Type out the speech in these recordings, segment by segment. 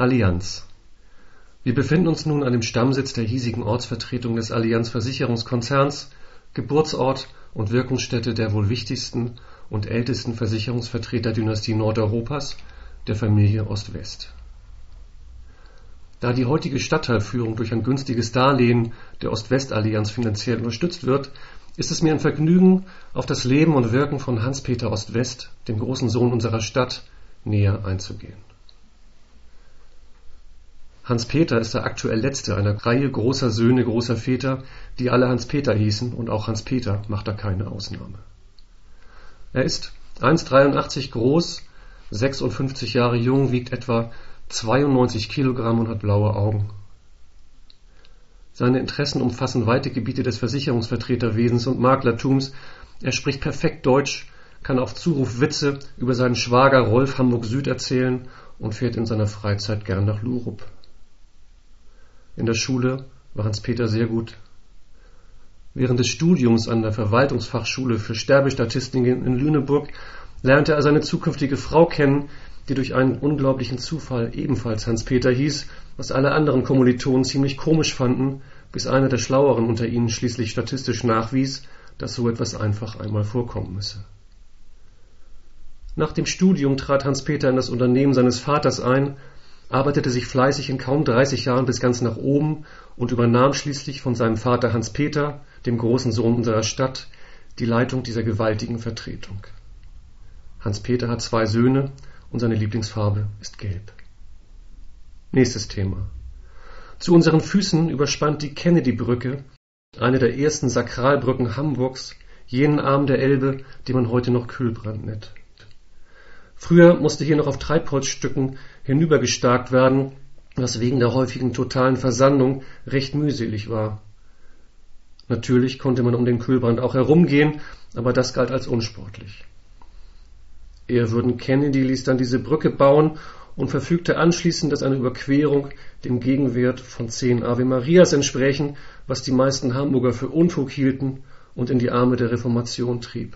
Allianz. Wir befinden uns nun an dem Stammsitz der hiesigen Ortsvertretung des Allianz Versicherungskonzerns, Geburtsort und Wirkungsstätte der wohl wichtigsten und ältesten Versicherungsvertreterdynastie Nordeuropas, der Familie Ost-West. Da die heutige Stadtteilführung durch ein günstiges Darlehen der Ost-West-Allianz finanziell unterstützt wird, ist es mir ein Vergnügen, auf das Leben und Wirken von Hans-Peter Ost-West, dem großen Sohn unserer Stadt, näher einzugehen. Hans-Peter ist der aktuell letzte einer Reihe großer Söhne großer Väter, die alle Hans-Peter hießen, und auch Hans-Peter macht da keine Ausnahme. Er ist 1,83 groß, 56 Jahre jung, wiegt etwa 92 Kilogramm und hat blaue Augen. Seine Interessen umfassen weite Gebiete des Versicherungsvertreterwesens und Maklertums. Er spricht perfekt Deutsch, kann auf Zuruf Witze über seinen Schwager Rolf Hamburg Süd erzählen und fährt in seiner Freizeit gern nach Lurup. In der Schule war Hans-Peter sehr gut. Während des Studiums an der Verwaltungsfachschule für Sterbestatistiken in Lüneburg lernte er seine zukünftige Frau kennen, die durch einen unglaublichen Zufall ebenfalls Hans-Peter hieß, was alle anderen Kommilitonen ziemlich komisch fanden, bis einer der Schlaueren unter ihnen schließlich statistisch nachwies, dass so etwas einfach einmal vorkommen müsse. Nach dem Studium trat Hans-Peter in das Unternehmen seines Vaters ein, arbeitete sich fleißig in kaum 30 Jahren bis ganz nach oben und übernahm schließlich von seinem Vater Hans-Peter, dem großen Sohn unserer Stadt, die Leitung dieser gewaltigen Vertretung. Hans-Peter hat 2 Söhne und seine Lieblingsfarbe ist gelb. Nächstes Thema. Zu unseren Füßen überspannt die Kennedy-Brücke, eine der ersten Sakralbrücken Hamburgs, jenen Arm der Elbe, den man heute noch Kühlbrand nennt. Früher musste hier noch auf Treibholzstücken hinübergestarkt werden, was wegen der häufigen totalen Versandung recht mühselig war. Natürlich konnte man um den Kühlbrand auch herumgehen, aber das galt als unsportlich. Ehrwürden Kennedy ließ dann diese Brücke bauen und verfügte anschließend, dass eine Überquerung dem Gegenwert von 10 Ave Marias entsprächen, was die meisten Hamburger für Unfug hielten und in die Arme der Reformation trieb.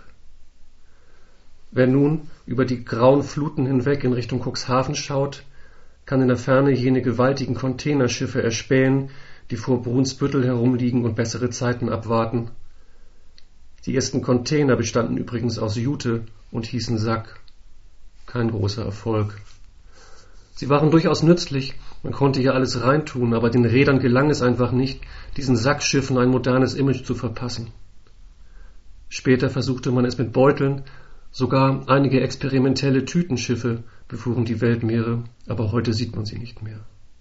Wer nun über die grauen Fluten hinweg in Richtung Cuxhaven schaut, kann in der Ferne jene gewaltigen Containerschiffe erspähen, die vor Brunsbüttel herumliegen und bessere Zeiten abwarten. Die ersten Container bestanden übrigens aus Jute und hießen Sack. Kein großer Erfolg. Sie waren durchaus nützlich, man konnte hier alles reintun, aber den Rädern gelang es einfach nicht, diesen Sackschiffen ein modernes Image zu verpassen. Später versuchte man es mit Beuteln, sogar einige experimentelle Tütenschiffe befuhren die Weltmeere, aber heute sieht man sie nicht mehr.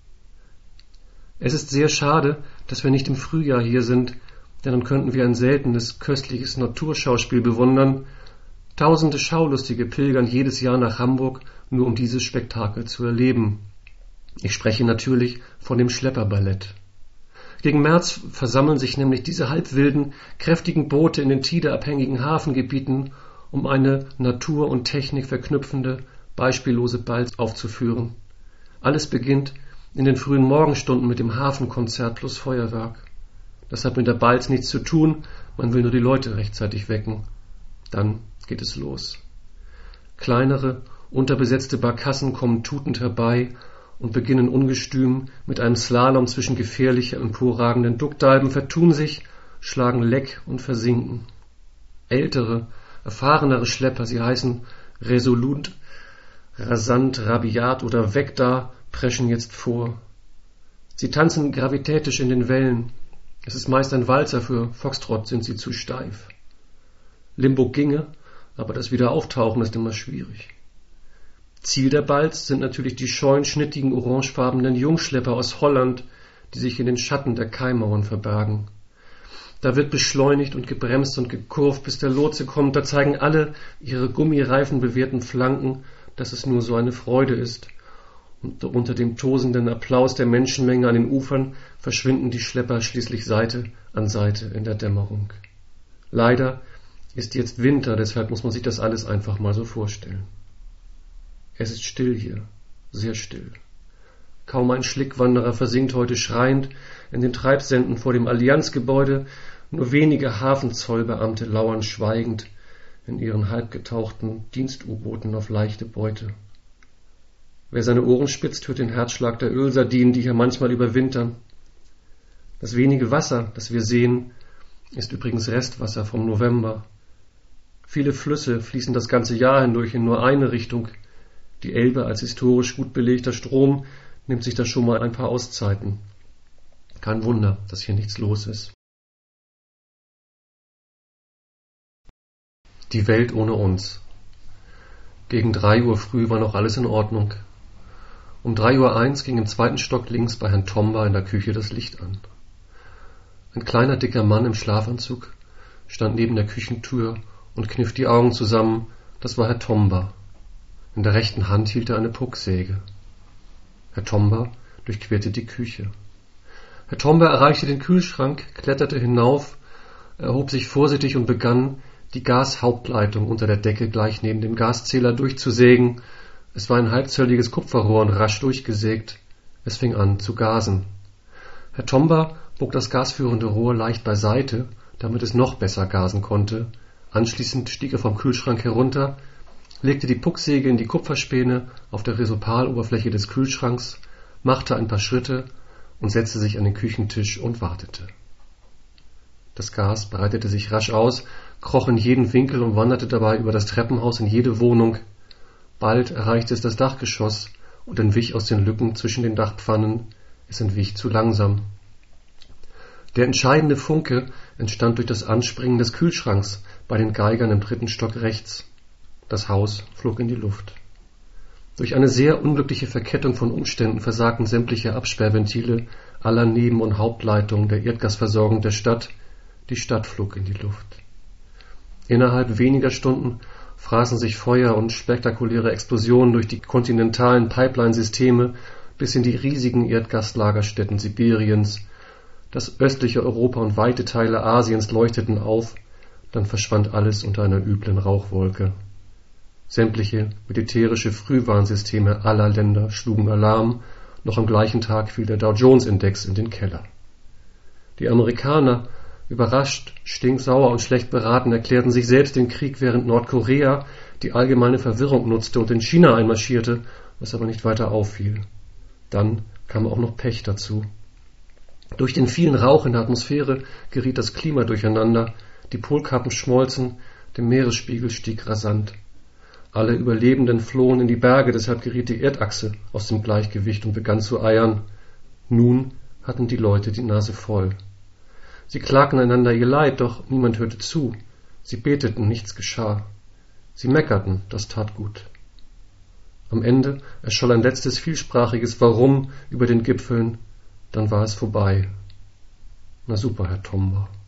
Es ist sehr schade, dass wir nicht im Frühjahr hier sind, denn dann könnten wir ein seltenes, köstliches Naturschauspiel bewundern. Tausende Schaulustige pilgern jedes Jahr nach Hamburg, nur um dieses Spektakel zu erleben. Ich spreche natürlich von dem Schlepperballett. Gegen März versammeln sich nämlich diese halbwilden, kräftigen Boote in den tideabhängigen Hafengebieten, um eine Natur und Technik verknüpfende, beispiellose Balz aufzuführen. Alles beginnt in den frühen Morgenstunden mit dem Hafenkonzert plus Feuerwerk. Das hat mit der Balz nichts zu tun, man will nur die Leute rechtzeitig wecken. Dann geht es los. Kleinere, unterbesetzte Barkassen kommen tutend herbei und beginnen ungestüm mit einem Slalom zwischen gefährlich emporragenden Duckdalben, vertun sich, schlagen Leck und versinken. Ältere, erfahrenere Schlepper, sie heißen Resolut, Rasant, Rabiat oder Vecta, preschen jetzt vor. Sie tanzen gravitätisch in den Wellen. Es ist meist ein Walzer, für Foxtrott sind sie zu steif. Limbo ginge, aber das Wiederauftauchen ist immer schwierig. Ziel der Balz sind natürlich die scheuen, schnittigen, orangefarbenen Jungschlepper aus Holland, die sich in den Schatten der Kaimauern verbergen. Da wird beschleunigt und gebremst und gekurvt, bis der Lotse kommt. Da zeigen alle ihre gummireifenbewehrten Flanken, dass es nur so eine Freude ist. Und unter dem tosenden Applaus der Menschenmenge an den Ufern verschwinden die Schlepper schließlich Seite an Seite in der Dämmerung. Leider ist jetzt Winter, deshalb muss man sich das alles einfach mal so vorstellen. Es ist still hier, sehr still. Kaum ein Schlickwanderer versinkt heute schreiend in den Treibsenden vor dem Allianzgebäude, nur wenige Hafenzollbeamte lauern schweigend in ihren halbgetauchten Dienst-U-Booten auf leichte Beute. Wer seine Ohren spitzt, hört den Herzschlag der Ölsardinen, die hier manchmal überwintern. Das wenige Wasser, das wir sehen, ist übrigens Restwasser vom November. Viele Flüsse fließen das ganze Jahr hindurch in nur eine Richtung. Die Elbe als historisch gut belegter Strom nimmt sich da schon mal ein paar Auszeiten. Kein Wunder, dass hier nichts los ist. Die Welt ohne uns. Gegen 3 Uhr früh war noch alles in Ordnung. Um 3:01 Uhr ging im 2. Stock links bei Herrn Tomba in der Küche das Licht an. Ein kleiner, dicker Mann im Schlafanzug stand neben der Küchentür und kniff die Augen zusammen. Das war Herr Tomba. In der rechten Hand hielt er eine Pucksäge. Herr Tomba durchquerte die Küche. Herr Tomba erreichte den Kühlschrank, kletterte hinauf, erhob sich vorsichtig und begann, die Gashauptleitung unter der Decke gleich neben dem Gaszähler durchzusägen. Es war ein halbzölliges Kupferrohr und rasch durchgesägt. Es fing an zu gasen. Herr Tomba bog das gasführende Rohr leicht beiseite, damit es noch besser gasen konnte. Anschließend stieg er vom Kühlschrank herunter, legte die Pucksäge in die Kupferspäne auf der Resopaloberfläche des Kühlschranks, machte ein paar Schritte und setzte sich an den Küchentisch und wartete. Das Gas breitete sich rasch aus, kroch in jeden Winkel und wanderte dabei über das Treppenhaus in jede Wohnung. Bald erreichte es das Dachgeschoss und entwich aus den Lücken zwischen den Dachpfannen. Es entwich zu langsam. Der entscheidende Funke entstand durch das Anspringen des Kühlschranks bei den Geigern im 3. Stock rechts. Das Haus flog in die Luft. Durch eine sehr unglückliche Verkettung von Umständen versagten sämtliche Absperrventile aller Neben- und Hauptleitungen der Erdgasversorgung der Stadt. Die Stadt flog in die Luft. Innerhalb weniger Stunden fraßen sich Feuer und spektakuläre Explosionen durch die kontinentalen Pipeline-Systeme bis in die riesigen Erdgaslagerstätten Sibiriens. Das östliche Europa und weite Teile Asiens leuchteten auf, dann verschwand alles unter einer üblen Rauchwolke. Sämtliche militärische Frühwarnsysteme aller Länder schlugen Alarm, noch am gleichen Tag fiel der Dow-Jones-Index in den Keller. Die Amerikaner, überrascht, stinksauer und schlecht beraten, erklärten sich selbst den Krieg, während Nordkorea die allgemeine Verwirrung nutzte und in China einmarschierte, was aber nicht weiter auffiel. Dann kam auch noch Pech dazu. Durch den vielen Rauch in der Atmosphäre geriet das Klima durcheinander, die Polkappen schmolzen, der Meeresspiegel stieg rasant. Alle Überlebenden flohen in die Berge, deshalb geriet die Erdachse aus dem Gleichgewicht und begann zu eiern. Nun hatten die Leute die Nase voll. Sie klagten einander ihr Leid, doch niemand hörte zu. Sie beteten, nichts geschah. Sie meckerten, das tat gut. Am Ende erscholl ein letztes vielsprachiges Warum über den Gipfeln, dann war es vorbei. Na super, Herr Tomba.